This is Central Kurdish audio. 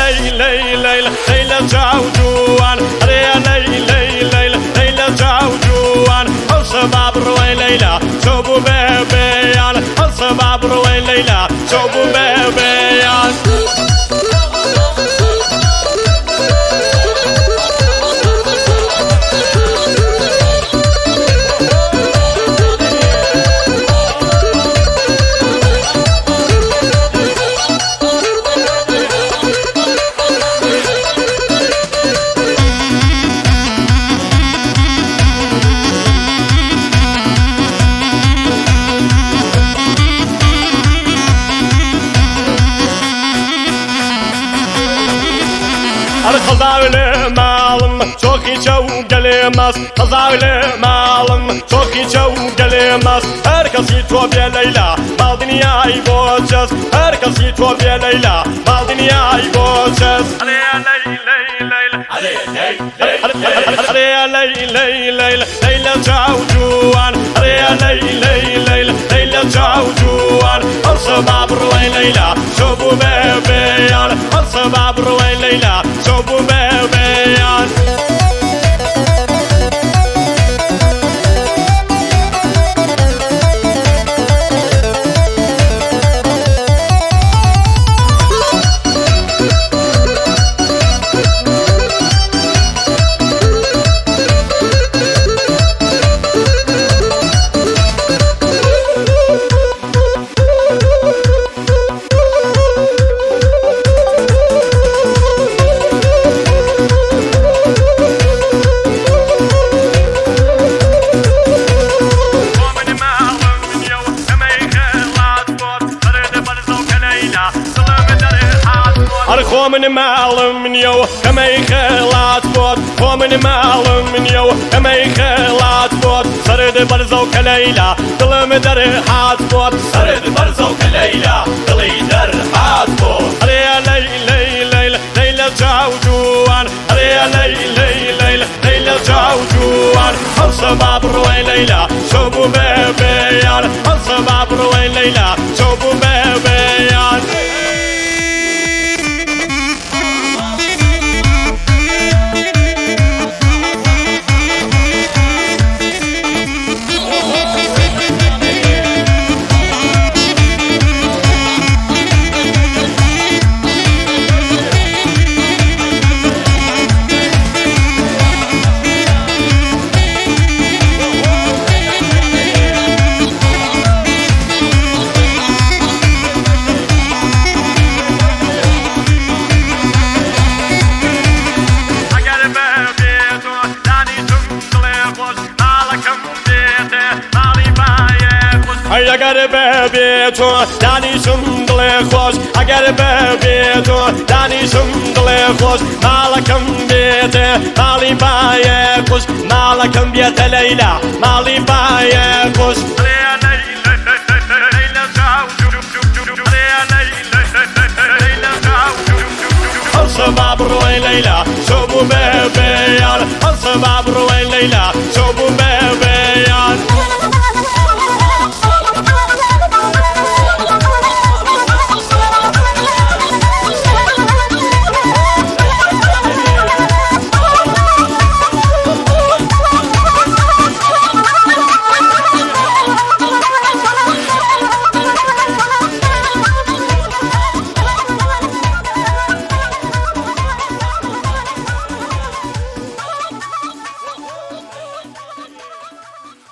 ليلى ليلى ليلى جوجوان يا ليلى ليلى ليلى جوجوان الشباب روي ليلى شوفوا بيبيان الشباب روي ليلى شوفوا بيبيان Kazavlı malım çok hiç gelemez. Kazavlı malım çok hiç gelemez. Herkes yitobya Leyla mal dünyayı bozacağız. Herkes yitobya Leyla mal dünyayı bozacağız. Leyla Leyla Leyla Cavcuan Leyla Leyla Leyla Cavcuan الشباب روي ليلى شوفوا بيبيان الشباب روي ليلى شوفوا بيبيان من معلم من يو كما يخلات بود من معلم من يو كما يخلات بود سرد برزوك ليلى ظلم در حات بود سرد برزوك ليلى ظلي در حات بود يا ليلى ليلى ليلى جوجوان يا ليلى ليلى ليلى جوجوان الشباب روي ليلى شوفوا بيبيان الشباب روي ليلى شوفوا بيبيان اگر به تو دانیشم دل خوش اگر به تو دانیشم دل خوش مالکم بیت مالی بای خوش مالکم بیت لیلا مالی بای خوش الشباب روي ليلى شوفوا بيبيان الشباب روي ليلى شوفوا